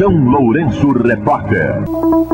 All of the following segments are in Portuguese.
São Lourenço Repórter.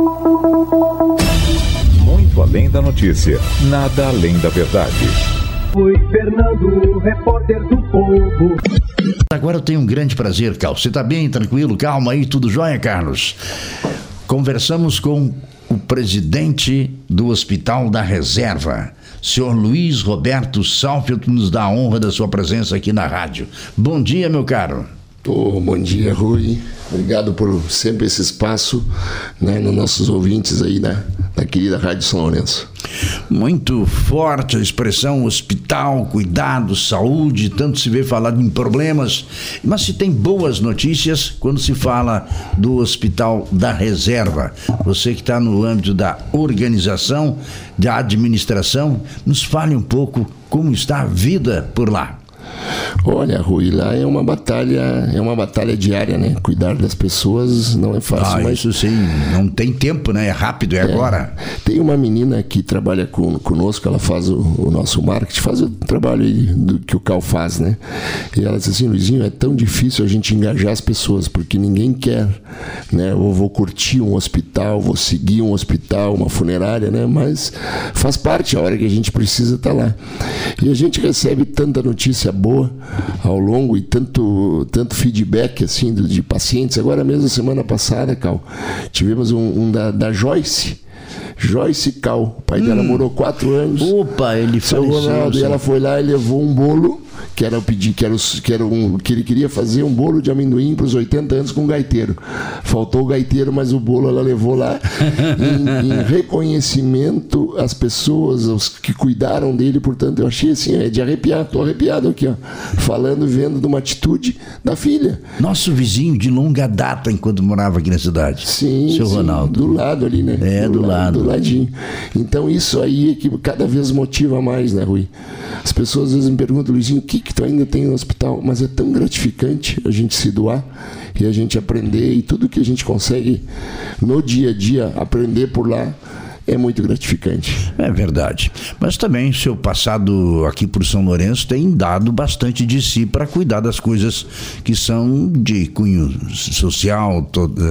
Muito além da notícia, nada além da verdade. Fui Fernando, repórter do povo. Agora eu tenho um grande prazer, Carlos. Você está bem, tranquilo? Calma aí, tudo jóia, Carlos? Conversamos com o presidente do Hospital da Reserva, senhor Luiz Roberto Salfield, nos dá a honra da sua presença aqui na rádio. Bom dia, meu caro. Bom dia, Rui. Obrigado por sempre esse espaço, né, nos nossos ouvintes aí da querida Rádio São Lourenço. Muito forte a expressão hospital, cuidado, saúde, tanto se vê falar em problemas, mas se tem boas notícias quando se fala do Hospital da Reserva. Você que está no âmbito da organização, da administração, nos fale um pouco como está a vida por lá. Olha, Rui, lá é uma batalha diária, né? Cuidar das pessoas não é fácil. Mas isso sim, não tem tempo, né? É rápido, é agora. Tem uma menina que trabalha conosco, ela faz o nosso marketing, faz o trabalho do que o Cal faz, né? E ela disse assim: Luizinho, é tão difícil a gente engajar as pessoas, porque ninguém quer, né? Eu vou curtir um hospital, vou seguir um hospital, uma funerária, né? Mas faz parte, a hora que a gente precisa estar lá. E a gente recebe tanta notícia boa ao longo e tanto feedback assim de pacientes. Agora mesmo, semana passada, Cal, tivemos um da Joyce Cal. O pai dela morou 4 anos. Opa, ele faleceu. Ronaldo, e ela foi lá e levou um bolo que ele queria fazer um bolo de amendoim para os 80 anos com gaiteiro. Faltou o gaiteiro, mas o bolo ela levou lá em reconhecimento às pessoas, os que cuidaram dele. Portanto, eu achei assim, é de arrepiar. Estou arrepiado aqui, ó, falando, vendo de uma atitude da filha. Nosso vizinho de longa data enquanto morava aqui na cidade. Sim, seu Ronaldo. Do lado ali, né? Do lado. Do ladinho. Então isso aí é que cada vez motiva mais, né, Rui? As pessoas às vezes me perguntam: Luizinho, o que tu ainda tem no hospital? Mas é tão gratificante a gente se doar e a gente aprender, e tudo que a gente consegue no dia a dia aprender por lá é muito gratificante. É verdade. Mas também o seu passado aqui por São Lourenço tem dado bastante de si para cuidar das coisas que são de cunho social,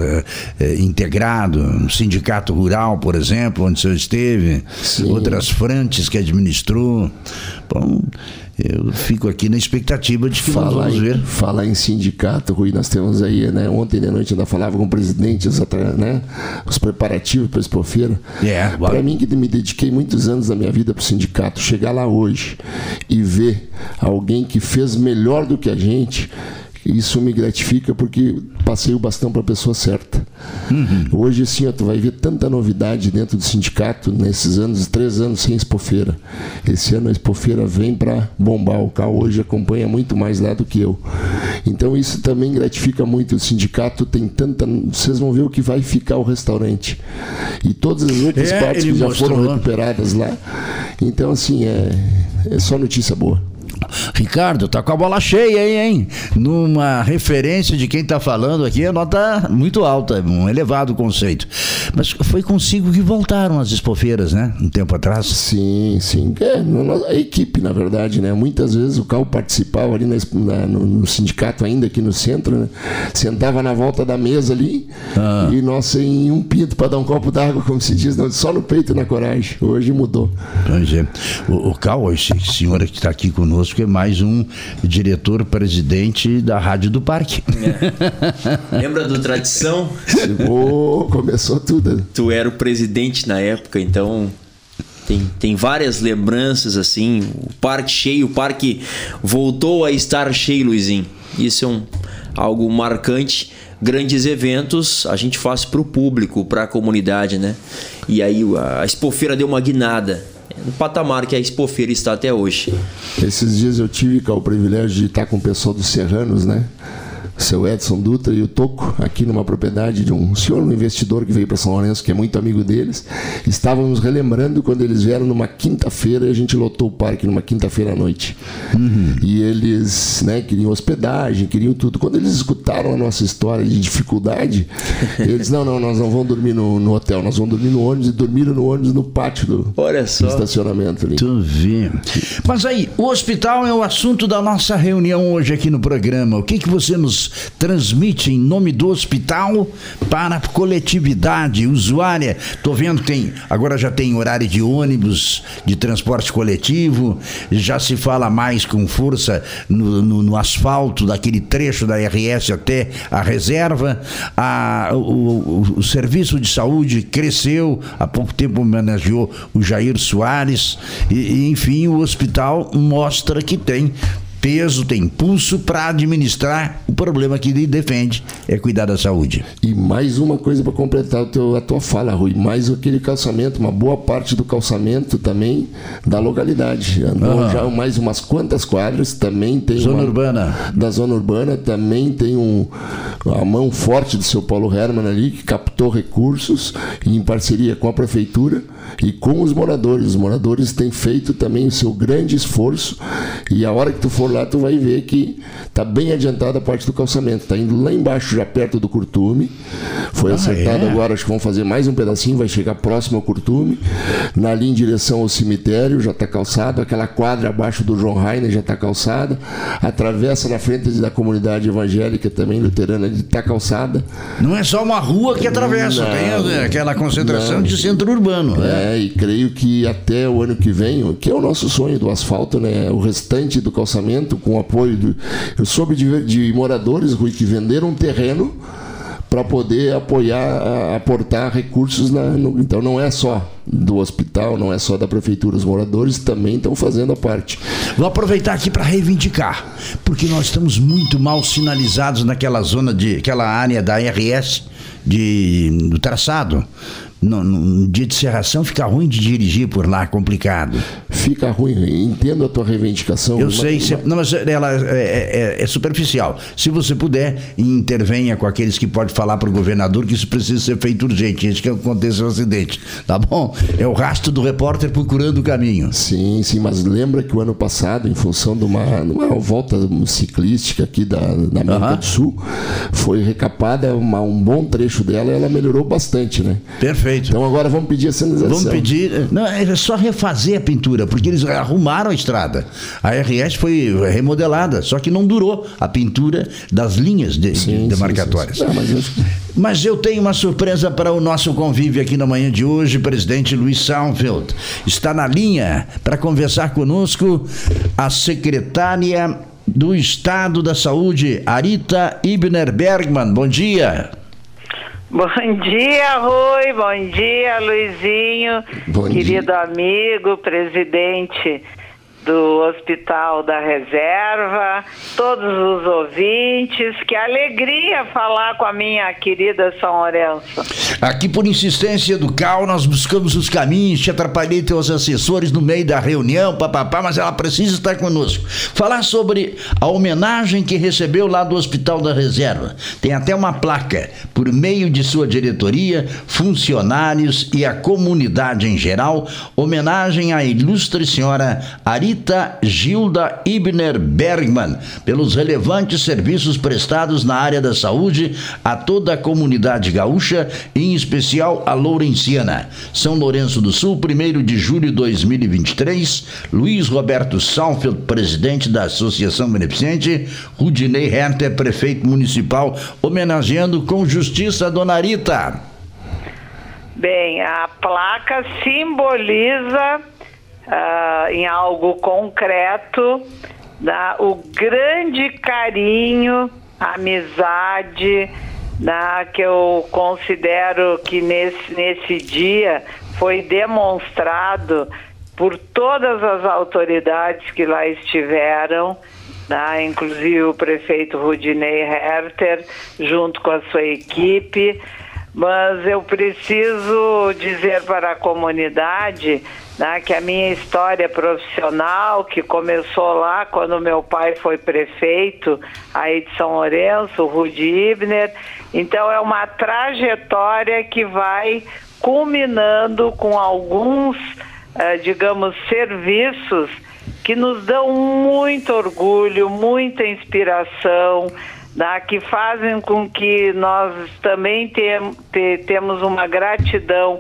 integrado. No Sindicato Rural, por exemplo, onde o senhor esteve. Sim. Outras frentes que administrou. Bom, eu fico aqui na expectativa de que nós vamos ver. Falar em sindicato, Rui, nós temos aí, né? Ontem de noite ainda falava com o presidente, né? Os preparativos para a Expofeira. Para mim, que me dediquei muitos anos da minha vida para o sindicato, chegar lá hoje e ver alguém que fez melhor do que a gente, isso me gratifica, porque passei o bastão para a pessoa certa. Hoje, assim, tu vai ver tanta novidade dentro do sindicato nesses anos, 3 anos sem Expofeira. Esse ano a Expofeira vem para bombar. O Cal hoje acompanha muito mais lá do que eu. Então isso também gratifica muito. O sindicato tem tanta... Vocês vão ver o que vai ficar o restaurante. E todas as outras partes que já foram recuperadas lá. Então, assim, é só notícia boa. Ricardo, tá com a bola cheia, hein? Numa referência de quem tá falando aqui, a nota muito alta, um elevado conceito. Mas foi consigo que voltaram as expofeiras, né? Um tempo atrás. Sim. A equipe, na verdade, né? Muitas vezes o Cal participava ali no sindicato, ainda aqui no centro, né? Sentava na volta da mesa ali e nós sem um pinto para dar um copo d'água, como se diz, não, só no peito e na coragem. Hoje mudou. Pois é. O Cal, esse senhor que está aqui conosco, que é mais um diretor-presidente da Rádio do Parque. Lembra do Tradição? Começou tudo. Tu era o presidente na época, então tem várias lembranças assim. O parque cheio, o parque voltou a estar cheio, Luizinho. Isso é algo marcante. Grandes eventos a gente faz para o público, para a comunidade, né? E aí a Expofeira deu uma guinada no patamar que a Expofeira está até hoje. Esses dias eu tive o privilégio de estar com o pessoal dos Serranos, né? O seu Edson Dutra e o Toco, aqui numa propriedade de um senhor, um investidor que veio para São Lourenço, que é muito amigo deles. Estávamos relembrando quando eles vieram numa quinta-feira e a gente lotou o parque numa quinta-feira à noite. E eles, né, queriam hospedagem, queriam tudo. Quando eles escutaram a nossa história de dificuldade, eles, não, nós não vamos dormir no hotel, nós vamos dormir no ônibus, e dormiram no ônibus no pátio do estacionamento ali. Tu vê. Mas aí, o hospital é o assunto da nossa reunião hoje aqui no programa. O que você nos ônibus transmite em nome do hospital para a coletividade usuária. Estou vendo que agora já tem horário de ônibus, de transporte coletivo, já se fala mais com força no asfalto daquele trecho da RS até a reserva. O serviço de saúde cresceu, há pouco tempo homenageou o Jair Soares, e enfim, o hospital mostra que tem peso, tem pulso para administrar o problema que ele defende, é cuidar da saúde. E mais uma coisa para completar a tua fala, Rui, mais aquele calçamento, uma boa parte do calçamento também da localidade. Andou já mais umas quantas quadras, também tem zona urbana. Da zona urbana também tem a mão forte do seu Paulo Hermann ali, que captou recursos em parceria com a prefeitura e com os moradores. Os moradores têm feito também o seu grande esforço, e a hora que tu for lá, tu vai ver que está bem adiantada a parte do calçamento. Está indo lá embaixo, já perto do Curtume. Foi acertado agora, acho que vão fazer mais um pedacinho, vai chegar próximo ao Curtume. Na linha em direção ao cemitério, já está calçado. Aquela quadra abaixo do João Rainer já está calçada. Atravessa na frente da comunidade evangélica também, luterana, está calçada. Não é só uma rua que atravessa, tem aquela concentração de centro urbano. E creio que até o ano que vem, que é o nosso sonho do asfalto, né? O restante do calçamento, com o apoio eu soube de moradores, Rui, que venderam um terreno para poder aportar recursos então não é só do hospital, não é só da prefeitura, os moradores também estão fazendo a parte. Vou aproveitar aqui para reivindicar, porque nós estamos muito mal sinalizados naquela zona aquela área da RS do traçado. No dia de serração fica ruim de dirigir por lá, complicado. Fica ruim, entendo a tua reivindicação. Eu sei, mas ela é superficial. Se você puder, intervenha com aqueles que podem falar para o governador que isso precisa ser feito urgente, antes que aconteça um acidente, tá bom? É o rastro do repórter procurando o caminho. Sim, mas lembra que o ano passado, em função de uma volta ciclística aqui da América do Sul, foi recapada um bom trecho dela, e ela melhorou bastante, né? Perfeito. Então agora vamos pedir a sinalização. Vamos pedir. Não, é só refazer a pintura, porque eles arrumaram a estrada. A RS foi remodelada, só que não durou a pintura das linhas demarcatórias. Não, mas eu tenho uma surpresa para o nosso convívio aqui na manhã de hoje. Presidente Luiz Saunfeld está na linha para conversar conosco a secretária do Estado da Saúde, Arita Ibner Bergman. Bom dia. Bom dia, Rui. Bom dia, Luizinho. Bom querido dia. Amigo, presidente do Hospital da Reserva, todos os ouvintes. Que alegria falar com a minha querida São Lourenço. Aqui, por insistência do CAL, nós buscamos os caminhos, te atrapalhei teus assessores no meio da reunião, mas ela precisa estar conosco. Falar sobre a homenagem que recebeu lá do Hospital da Reserva. Tem até uma placa, por meio de sua diretoria, funcionários e a comunidade em geral, homenagem à ilustre senhora Arita Gilda Ibner Bergman, pelos relevantes serviços prestados na área da saúde a toda a comunidade gaúcha, em especial a lourenciana. São Lourenço do Sul, 1º de julho de 2023. Luiz Roberto Saunfeld, presidente da Associação Beneficente. Rudinei Herter, prefeito municipal, homenageando com justiça a dona Arita. Bem, a placa simboliza em algo concreto o grande carinho, amizade, que eu considero que nesse dia foi demonstrado por todas as autoridades que lá estiveram, inclusive o prefeito Rudinei Herter, junto com a sua equipe. Mas eu preciso dizer para a comunidade que a minha história profissional, que começou lá quando meu pai foi prefeito aí de São Lourenço, Rudi Ibner, então é uma trajetória que vai culminando com alguns, serviços que nos dão muito orgulho, muita inspiração, que fazem com que nós também temos uma gratidão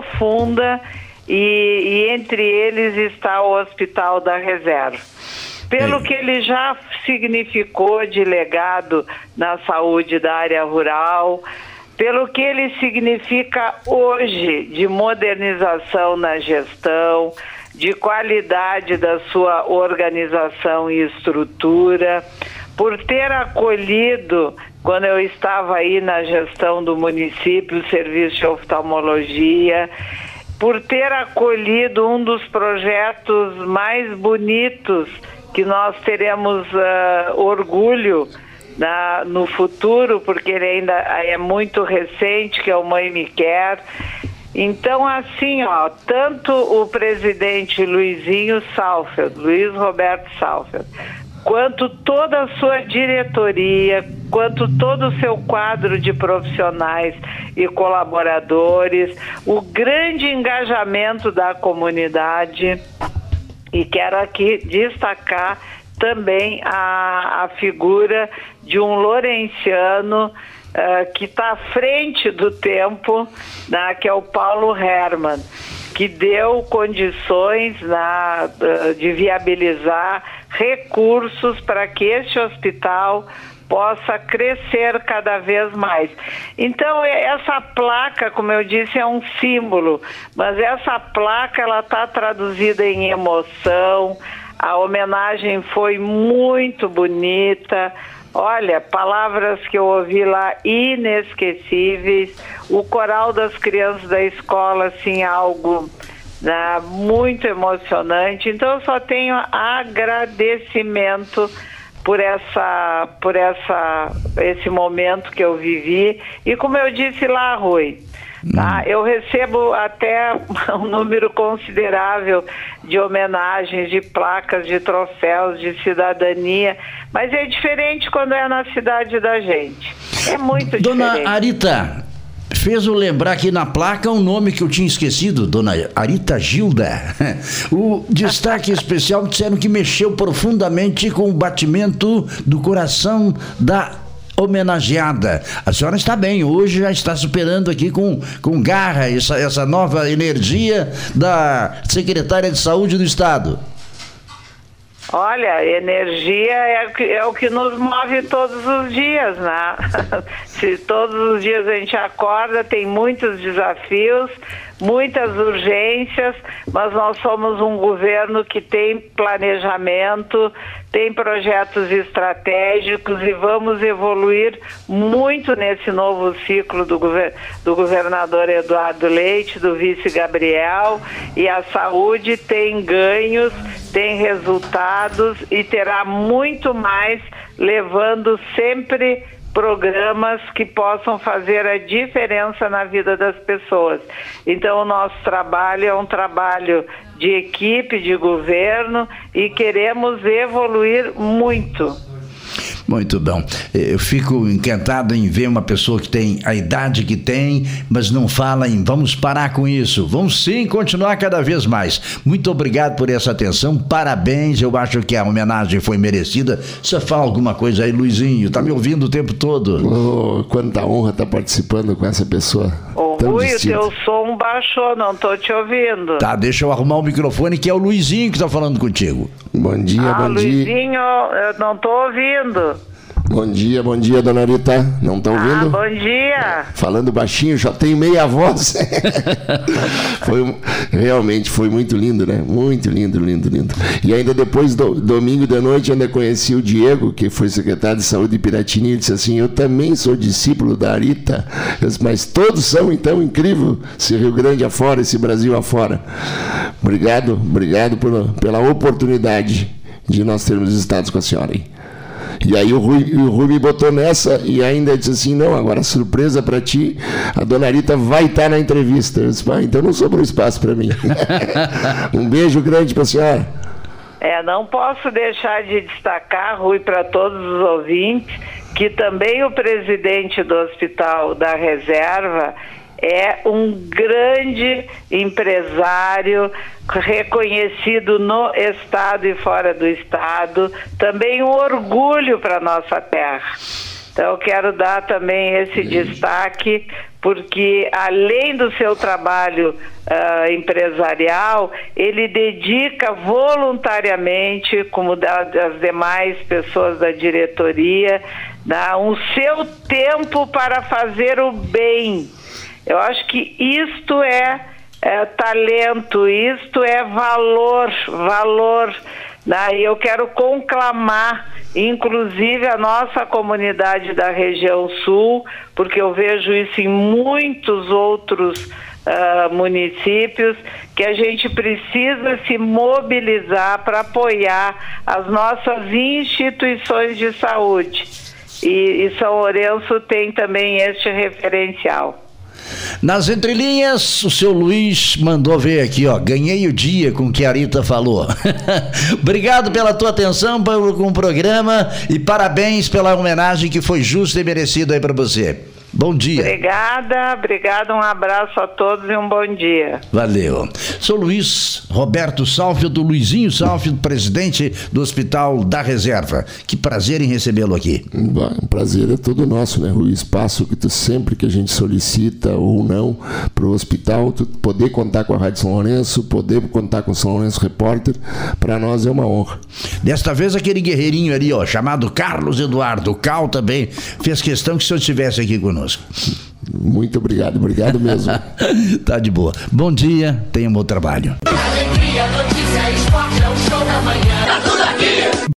profunda, e entre eles está o Hospital da Reserva. pelo que ele já significou de legado na saúde da área rural, pelo que ele significa hoje de modernização na gestão, de qualidade da sua organização e estrutura, por ter acolhido, quando eu estava aí na gestão do município, o serviço de oftalmologia, por ter acolhido um dos projetos mais bonitos que nós teremos orgulho no futuro, porque ele ainda é muito recente, que é o Mãe Me Quer. Então, assim, tanto o presidente Luiz Roberto Salfeld, quanto toda a sua diretoria, quanto todo o seu quadro de profissionais e colaboradores, o grande engajamento da comunidade, e quero aqui destacar também a figura de um lourenciano que está à frente do tempo, que é o Paulo Hermann, que deu condições de viabilizar recursos para que este hospital possa crescer cada vez mais. Então, essa placa, como eu disse, é um símbolo, mas essa placa ela está traduzida em emoção. A homenagem foi muito bonita. Olha, palavras que eu ouvi lá inesquecíveis. O coral das crianças da escola, assim, algo muito emocionante. Então, eu só tenho agradecimento por esse momento que eu vivi. E como eu disse lá, Rui, eu recebo até um número considerável de homenagens, de placas, de troféus, de cidadania, mas é diferente quando é na cidade da gente. É muito diferente. Dona Arita, fez-o lembrar aqui na placa um nome que eu tinha esquecido, Dona Arita Gilda. O destaque especial disseram que mexeu profundamente com o batimento do coração da homenageada. A senhora está bem, hoje já está superando aqui com garra essa nova energia da secretária de Saúde do Estado. Olha, energia é o que nos move todos os dias, né? Se todos os dias a gente acorda, tem muitos desafios, muitas urgências, mas nós somos um governo que tem planejamento, tem projetos estratégicos e vamos evoluir muito nesse novo ciclo do governador Eduardo Leite, do vice Gabriel, e a saúde tem ganhos, tem resultados e terá muito mais, levando sempre programas que possam fazer a diferença na vida das pessoas. Então, o nosso trabalho é um trabalho de equipe, de governo, e queremos evoluir muito. Muito bom. Eu fico encantado em ver uma pessoa que tem a idade que tem, mas não fala em vamos parar com isso. Vamos sim continuar cada vez mais. Muito obrigado por essa atenção. Parabéns. Eu acho que a homenagem foi merecida. Você fala alguma coisa aí, Luizinho? Tá me ouvindo o tempo todo? Quanta honra estar participando com essa pessoa. Rui, o teu som baixou, não tô te ouvindo. Tá, deixa eu arrumar o microfone, que é o Luizinho que tá falando contigo. Bom dia, bom Luizinho, dia. Luizinho, eu não tô ouvindo. Bom dia, dona Rita. Não estão ouvindo? Bom dia. Falando baixinho, já tenho meia voz. Realmente foi muito lindo, né? Muito lindo. E ainda depois, domingo de noite, ainda conheci o Diego, que foi secretário de Saúde de Piratini, e disse assim, eu também sou discípulo da Arita, mas todos são, então, incrível, esse Rio Grande afora, esse Brasil afora. Obrigado pela oportunidade de nós termos estado com a senhora aí. E aí o Rui me botou nessa e ainda disse assim, não, agora surpresa para ti, a dona Rita vai estar na entrevista. Eu disse, então não sobrou espaço para mim. Um beijo grande para a senhora. Não posso deixar de destacar, Rui, para todos os ouvintes, que também o presidente do Hospital da Reserva é um grande empresário, reconhecido no Estado e fora do Estado, também um orgulho para a nossa terra. Então eu quero dar também esse destaque, porque além do seu trabalho empresarial, ele dedica voluntariamente, como das demais pessoas da diretoria, o seu tempo para fazer o bem. Eu acho que isto é talento, isto é valor. E eu quero conclamar, inclusive, a nossa comunidade da região sul, porque eu vejo isso em muitos outros municípios, que a gente precisa se mobilizar para apoiar as nossas instituições de saúde. E São Lourenço tem também este referencial. Nas entrelinhas, o seu Luiz mandou ver aqui, ó, ganhei o dia com o que a Rita falou. Obrigado pela tua atenção com o programa e parabéns pela homenagem que foi justa e merecida aí para você. Bom dia. Obrigada, um abraço a todos e um bom dia. Valeu. Sou Luiz Roberto Sálfido, Luizinho Sálfido, presidente do Hospital da Reserva. Que prazer em recebê-lo aqui. Um prazer é todo nosso, né? O espaço que tu sempre que a gente solicita ou não para o hospital, tu poder contar com a Rádio São Lourenço, poder contar com o São Lourenço Repórter, para nós é uma honra. Desta vez aquele guerreirinho ali, ó, chamado Carlos Eduardo, o Cal também, fez questão que o senhor estivesse aqui conosco. Muito obrigado mesmo. Tá de boa. Bom dia, tenha um bom trabalho. Alegria, notícia, esporte, é o show da manhã. Tá tudo aqui.